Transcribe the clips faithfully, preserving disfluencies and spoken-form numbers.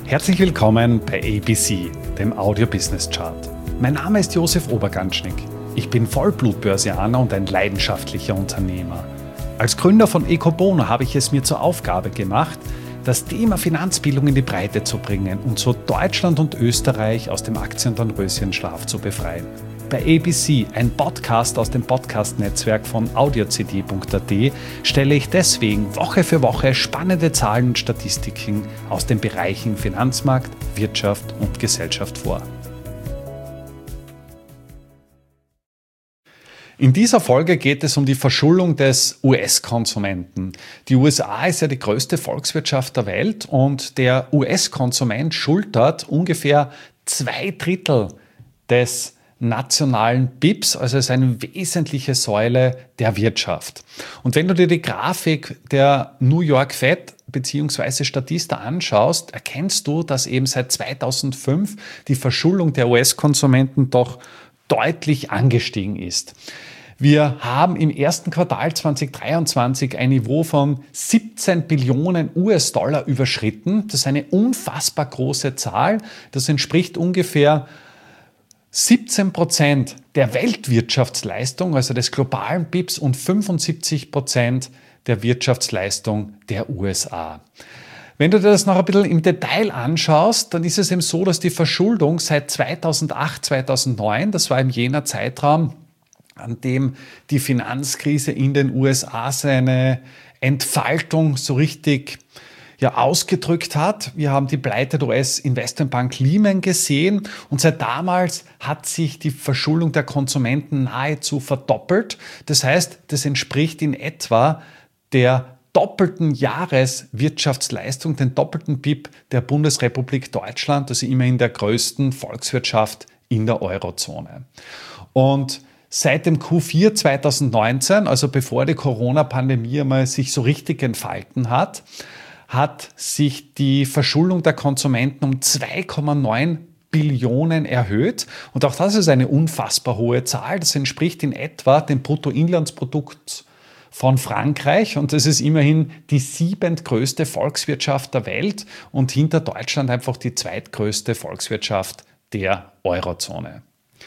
Herzlich willkommen bei A B C, dem Audio Business Chart. Mein Name ist Josef Oberganschnick. Ich bin Vollblutbörsianer und ein leidenschaftlicher Unternehmer. Als Gründer von Ecobono habe ich es mir zur Aufgabe gemacht, das Thema Finanzbildung in die Breite zu bringen und so Deutschland und Österreich aus dem Aktiendornröschenschlaf zu befreien. Bei A B C, ein Podcast aus dem Podcast-Netzwerk von audio c d punkt a t, stelle ich deswegen Woche für Woche spannende Zahlen und Statistiken aus den Bereichen Finanzmarkt, Wirtschaft und Gesellschaft vor. In dieser Folge geht es um die Verschuldung des U S-Konsumenten. Die U S A ist ja die größte Volkswirtschaft der Welt und der U S-Konsument schultert ungefähr zwei Drittel des nationalen B I Ps, also ist eine wesentliche Säule der Wirtschaft. Und wenn du dir die Grafik der New York Fed bzw. Statista anschaust, erkennst du, dass eben seit zweitausendfünf die Verschuldung der U S-Konsumenten doch deutlich angestiegen ist. Wir haben im ersten Quartal zweitausenddreiundzwanzig ein Niveau von siebzehn Billionen U S-Dollar überschritten. Das ist eine unfassbar große Zahl. Das entspricht ungefähr siebzehn Prozent der Weltwirtschaftsleistung, also des globalen B I Ps, und fünfundsiebzig Prozent der Wirtschaftsleistung der U S A. Wenn du dir das noch ein bisschen im Detail anschaust, dann ist es eben so, dass die Verschuldung seit zweitausendacht, zweitausendneun, das war im jener Zeitraum, an dem die Finanzkrise in den U S A seine Entfaltung so richtig ja, ausgedrückt hat. Wir haben die Pleite der U S-Investmentbank Lehman gesehen und seit damals hat sich die Verschuldung der Konsumenten nahezu verdoppelt. Das heißt, das entspricht in etwa der doppelten Jahreswirtschaftsleistung, den doppelten B I P der Bundesrepublik Deutschland, also immerhin der größten Volkswirtschaft in der Eurozone. Und seit dem Q vier zweitausendneunzehn, also bevor die Corona-Pandemie einmal sich so richtig entfalten hat, hat sich die Verschuldung der Konsumenten um zwei Komma neun Billionen erhöht. Und auch das ist eine unfassbar hohe Zahl. Das entspricht in etwa dem Bruttoinlandsprodukt von Frankreich. Und das ist immerhin die siebentgrößte Volkswirtschaft der Welt und hinter Deutschland einfach die zweitgrößte Volkswirtschaft der Eurozone.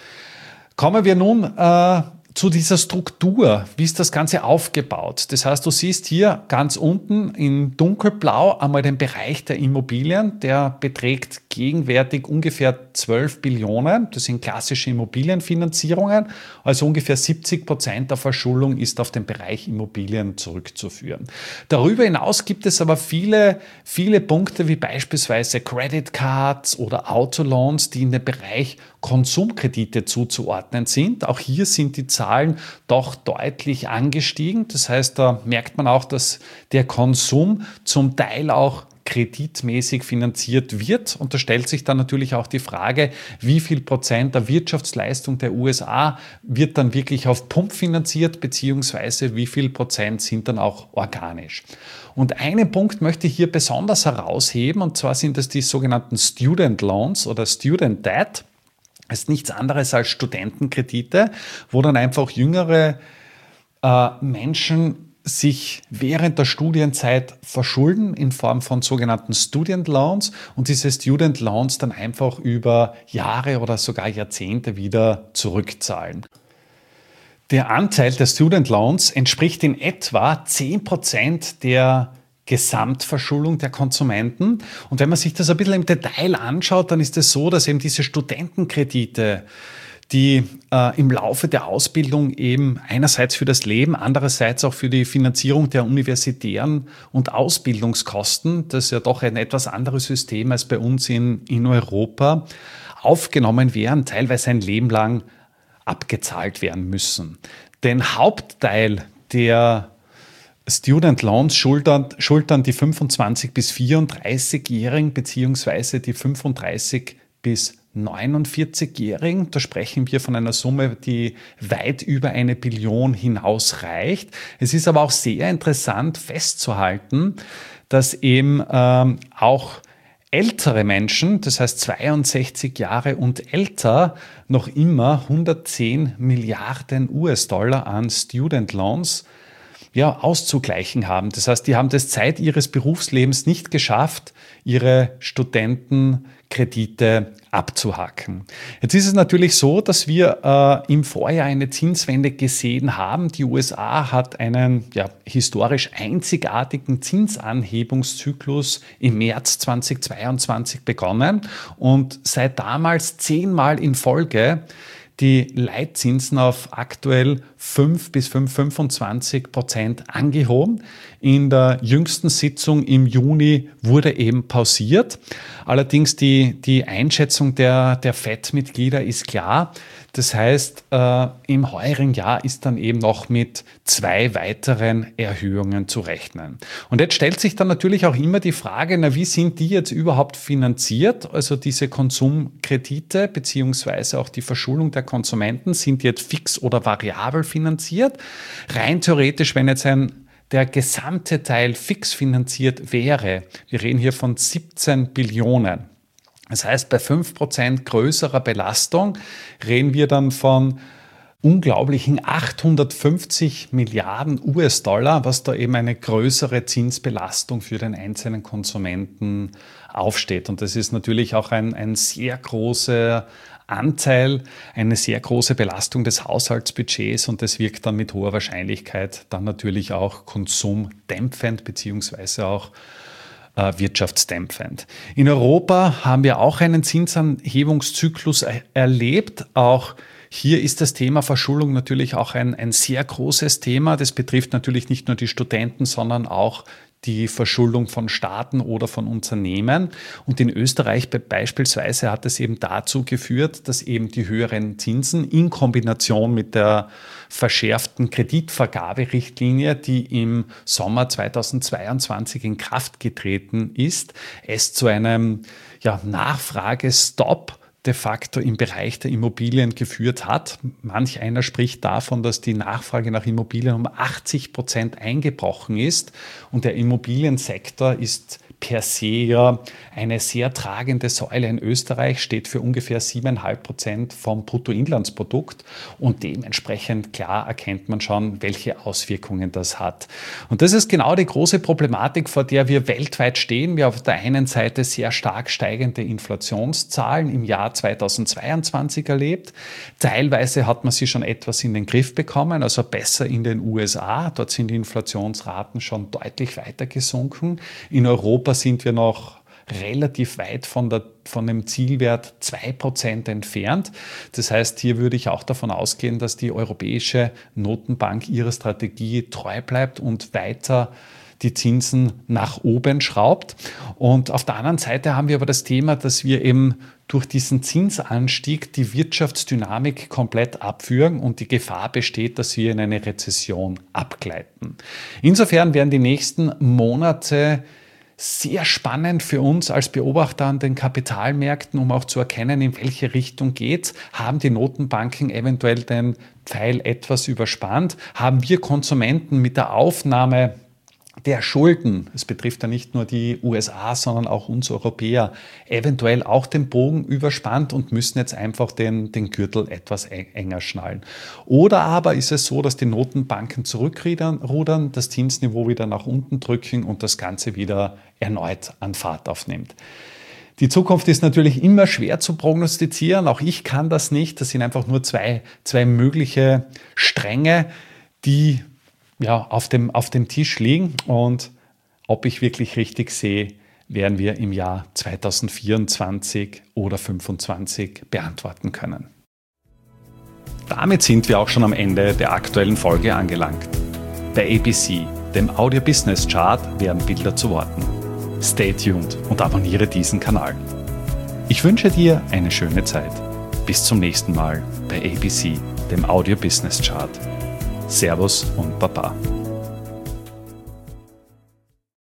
Kommen wir nun äh, zu dieser Struktur. Wie ist das Ganze aufgebaut? Das heißt, du siehst hier ganz unten in dunkelblau einmal den Bereich der Immobilien. Der beträgt gegenwärtig ungefähr zwölf Billionen. Das sind klassische Immobilienfinanzierungen. Also ungefähr siebzig Prozent der Verschuldung ist auf den Bereich Immobilien zurückzuführen. Darüber hinaus gibt es aber viele, viele Punkte wie beispielsweise Credit Cards oder Autoloans, die in den Bereich Konsumkredite zuzuordnen sind. Auch hier sind die Zahlen doch deutlich angestiegen. Das heißt, da merkt man auch, dass der Konsum zum Teil auch kreditmäßig finanziert wird. Und da stellt sich dann natürlich auch die Frage, wie viel Prozent der Wirtschaftsleistung der U S A wird dann wirklich auf Pump finanziert, beziehungsweise wie viel Prozent sind dann auch organisch. Und einen Punkt möchte ich hier besonders herausheben, und zwar sind es die sogenannten Student Loans oder Student Debt. Das ist nichts anderes als Studentenkredite, wo dann einfach jüngere äh, Menschen sich während der Studienzeit verschulden in Form von sogenannten Student Loans und diese Student Loans dann einfach über Jahre oder sogar Jahrzehnte wieder zurückzahlen. Der Anteil der Student Loans entspricht in etwa zehn Prozent der Gesamtverschuldung der Konsumenten. Und wenn man sich das ein bisschen im Detail anschaut, dann ist es so, dass eben diese Studentenkredite, die äh, im Laufe der Ausbildung eben einerseits für das Leben, andererseits auch für die Finanzierung der universitären und Ausbildungskosten, das ist ja doch ein etwas anderes System als bei uns in, in Europa, aufgenommen werden, teilweise ein Leben lang abgezahlt werden müssen. Den Hauptteil der Student Loans schultern, schultern die fünfundzwanzig- bis vierunddreißigjährigen beziehungsweise die fünfunddreißig- bis neunundvierzigjährigen. Da sprechen wir von einer Summe, die weit über eine Billion hinausreicht. Es ist aber auch sehr interessant festzuhalten, dass eben ähm, auch ältere Menschen, das heißt zweiundsechzig Jahre und älter, noch immer hundertzehn Milliarden U S-Dollar an Student Loans ja, auszugleichen haben. Das heißt, die haben das Zeit ihres Berufslebens nicht geschafft, ihre Studentenkredite abzuhaken. Jetzt ist es natürlich so, dass wir äh, im Vorjahr eine Zinswende gesehen haben. Die U S A hat einen ja, historisch einzigartigen Zinsanhebungszyklus im März zweitausendzweiundzwanzig begonnen und seit damals zehnmal in Folge die Leitzinsen auf aktuell fünf bis fünf Komma fünfundzwanzig Prozent angehoben. In der jüngsten Sitzung im Juni wurde eben pausiert. Allerdings die, die Einschätzung der, der F E D-Mitglieder ist klar. Das heißt, äh, im heurigen Jahr ist dann eben noch mit zwei weiteren Erhöhungen zu rechnen. Und jetzt stellt sich dann natürlich auch immer die Frage, na, wie sind die jetzt überhaupt finanziert? Also diese Konsumkredite beziehungsweise auch die Verschuldung der Konsumenten sind jetzt fix oder variabel finanziert. Rein theoretisch, wenn jetzt ein der gesamte Teil fix finanziert wäre, wir reden hier von siebzehn Billionen. Das heißt, bei fünf Prozent größerer Belastung reden wir dann von unglaublichen achthundertfünfzig Milliarden U S-Dollar, was da eben eine größere Zinsbelastung für den einzelnen Konsumenten aufsteht. Und das ist natürlich auch ein, ein sehr großer Anteil, eine sehr große Belastung des Haushaltsbudgets und das wirkt dann mit hoher Wahrscheinlichkeit dann natürlich auch konsumdämpfend beziehungsweise auch äh, wirtschaftsdämpfend. In Europa haben wir auch einen Zinsanhebungszyklus er- erlebt, auch hier ist das Thema Verschuldung natürlich auch ein, ein sehr großes Thema. Das betrifft natürlich nicht nur die Studenten, sondern auch die Verschuldung von Staaten oder von Unternehmen. Und in Österreich beispielsweise hat es eben dazu geführt, dass eben die höheren Zinsen in Kombination mit der verschärften Kreditvergaberichtlinie, die im Sommer zweitausendzweiundzwanzig in Kraft getreten ist, es zu einem ja, Nachfragestopp de facto im Bereich der Immobilien geführt hat. Manch einer spricht davon, dass die Nachfrage nach Immobilien um achtzig Prozent eingebrochen ist und der Immobiliensektor ist per se ja eine sehr tragende Säule in Österreich, steht für ungefähr sieben Komma fünf Prozent vom Bruttoinlandsprodukt und dementsprechend klar erkennt man schon, welche Auswirkungen das hat. Und das ist genau die große Problematik, vor der wir weltweit stehen. Wir haben auf der einen Seite sehr stark steigende Inflationszahlen im Jahr zweitausendzweiundzwanzig erlebt. Teilweise hat man sie schon etwas in den Griff bekommen, also besser in den U S A. Dort sind die Inflationsraten schon deutlich weiter gesunken. In Europa sind wir noch relativ weit von, der, von dem Zielwert zwei Prozent entfernt. Das heißt, hier würde ich auch davon ausgehen, dass die Europäische Notenbank ihrer Strategie treu bleibt und weiter die Zinsen nach oben schraubt. Und auf der anderen Seite haben wir aber das Thema, dass wir eben durch diesen Zinsanstieg die Wirtschaftsdynamik komplett abführen und die Gefahr besteht, dass wir in eine Rezession abgleiten. Insofern werden die nächsten Monate sehr spannend für uns als Beobachter an den Kapitalmärkten, um auch zu erkennen, in welche Richtung geht's. Haben die Notenbanken eventuell den Pfeil etwas überspannt? Haben wir Konsumenten mit der Aufnahme der Schulden, es betrifft ja nicht nur die U S A, sondern auch uns Europäer, eventuell auch den Bogen überspannt und müssen jetzt einfach den, den Gürtel etwas enger schnallen. Oder aber ist es so, dass die Notenbanken zurückrudern, das Zinsniveau wieder nach unten drücken und das Ganze wieder erneut an Fahrt aufnimmt. Die Zukunft ist natürlich immer schwer zu prognostizieren, auch ich kann das nicht. Das sind einfach nur zwei, zwei mögliche Stränge, die ja, auf dem, auf dem Tisch liegen und ob ich wirklich richtig sehe, werden wir im Jahr zweitausendvierundzwanzig oder zweitausendfünfundzwanzig beantworten können. Damit sind wir auch schon am Ende der aktuellen Folge angelangt. Bei A B C, dem Audio Business Chart, werden Bilder zu Worten. Stay tuned und abonniere diesen Kanal. Ich wünsche dir eine schöne Zeit. Bis zum nächsten Mal bei A B C, dem Audio Business Chart. Servus und Baba.